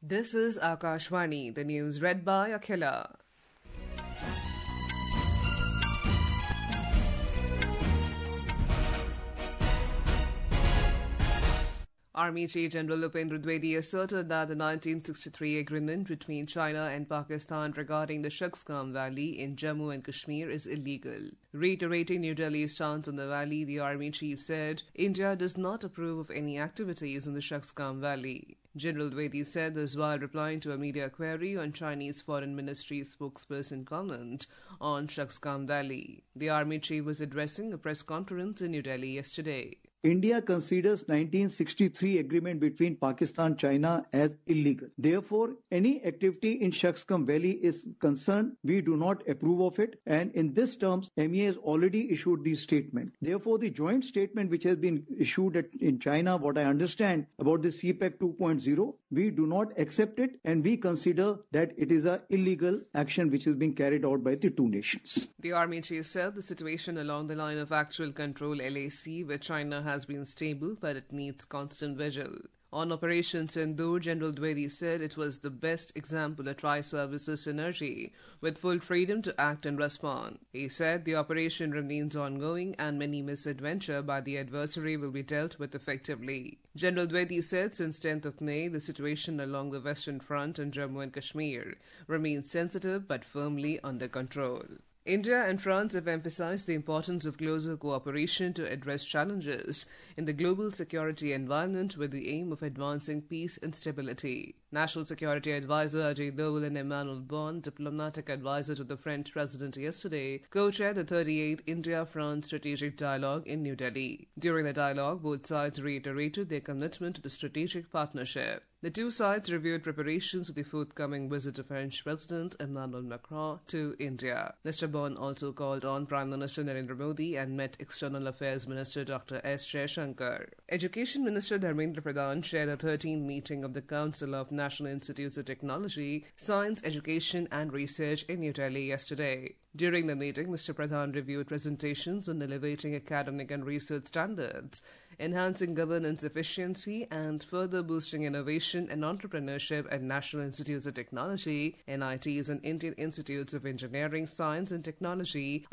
This is Akashvani, the news read by Akhila. Army Chief General Upendra Dwivedi asserted that the 1963 agreement between China and Pakistan regarding the Shaksgam Valley in Jammu and Kashmir is illegal. Reiterating New Delhi's stance on the valley, the Army Chief said, India does not approve of any activities in the Shaksgam Valley. General Dwivedi said this while replying to a media query on Chinese Foreign Ministry spokesperson comment on Shaksgam Valley. The Army Chief was addressing a press conference in New Delhi yesterday. India considers 1963 agreement between Pakistan and China as illegal. Therefore, any activity in Shaksgam Valley is concerned. We do not approve of it. And in this terms, MEA has already issued the statement. Therefore, the joint statement which has been issued in China, what I understand about the CPEC 2.0, we do not accept it and we consider that it is an illegal action which is being carried out by the two nations. The Army Chief said the situation along the line of actual control LAC with China has been stable, but it needs constant vigil. On Operation Sindoor, General Dwivedi said it was the best example of tri-services synergy with full freedom to act and respond. He said the operation remains ongoing and many misadventure by the adversary will be dealt with effectively. General Dwivedi said since 10th of May, the situation along the Western Front in Jammu and Kashmir remains sensitive but firmly under control. India and France have emphasized the importance of closer cooperation to address challenges in the global security environment with the aim of advancing peace and stability. National Security Advisor Ajay Doval and Emmanuel Bon, diplomatic advisor to the French president yesterday, co-chaired the 38th India-France Strategic Dialogue in New Delhi. During the dialogue, both sides reiterated their commitment to the strategic partnership. The two sides reviewed preparations for the forthcoming visit of French President Emmanuel Macron to India. Mr. Bon also called on Prime Minister Narendra Modi and met External Affairs Minister Dr. S. Jaishankar. Education Minister Dharmendra Pradhan chaired a 13th meeting of the Council of National Institutes of Technology, Science, Education and Research in New Delhi yesterday. During the meeting, Mr. Pradhan reviewed presentations on elevating academic and research standards, enhancing governance efficiency, and further boosting innovation and entrepreneurship at National Institutes of Technology, NITs, and Indian Institutes of Engineering, Science and Technology,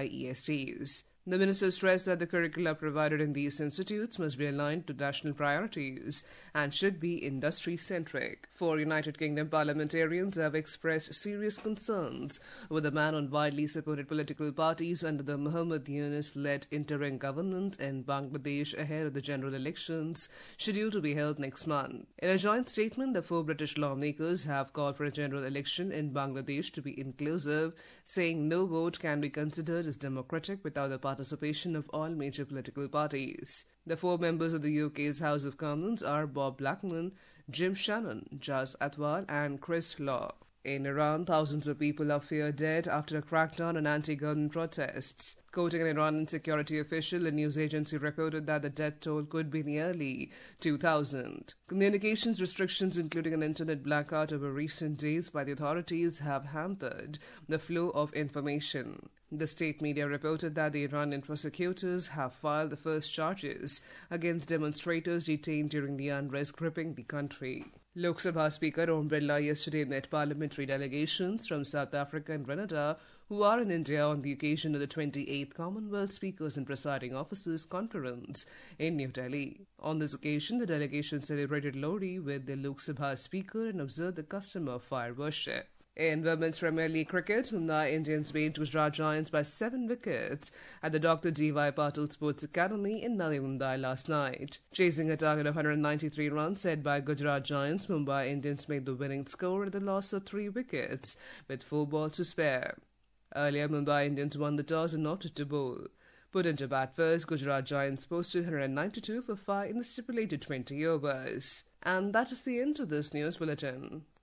IIESTs. The minister stressed that the curricula provided in these institutes must be aligned to national priorities and should be industry-centric. 4 United Kingdom parliamentarians have expressed serious concerns with the ban on widely supported political parties under the Muhammad Yunus-led interim government in Bangladesh ahead of the general elections scheduled to be held next month. In a joint statement, the 4 British lawmakers have called for a general election in Bangladesh to be inclusive, saying no vote can be considered as democratic without the participation of all major political parties. The 4 members of the UK's House of Commons are Bob Blackman, Jim Shannon, Jas Atwal and Chris Law. In Iran, thousands of people are feared dead after a crackdown on anti-government protests. Quoting an Iranian security official, a news agency reported that the death toll could be nearly 2,000. Communications restrictions, including an internet blackout over recent days by the authorities, have hampered the flow of information. The state media reported that the Iranian prosecutors have filed the first charges against demonstrators detained during the unrest gripping the country. Lok Sabha Speaker Om Birla yesterday met parliamentary delegations from South Africa and Grenada who are in India on the occasion of the 28th Commonwealth Speakers and Presiding Officers Conference in New Delhi. On this occasion, the delegation celebrated Lohri with the Lok Sabha Speaker and observed the custom of fire worship. In Women's Premier League cricket, Mumbai Indians beat Gujarat Giants by 7 wickets at the Dr. D.Y. Patil Sports Academy in Navi Mumbai last night. Chasing a target of 193 runs set by Gujarat Giants, Mumbai Indians made the winning score at the loss of 3 wickets with 4 balls to spare. Earlier, Mumbai Indians won the toss and opted to bowl. Put into bat first, Gujarat Giants posted 192 for 5 in the stipulated 20 overs. And that is the end of this news bulletin.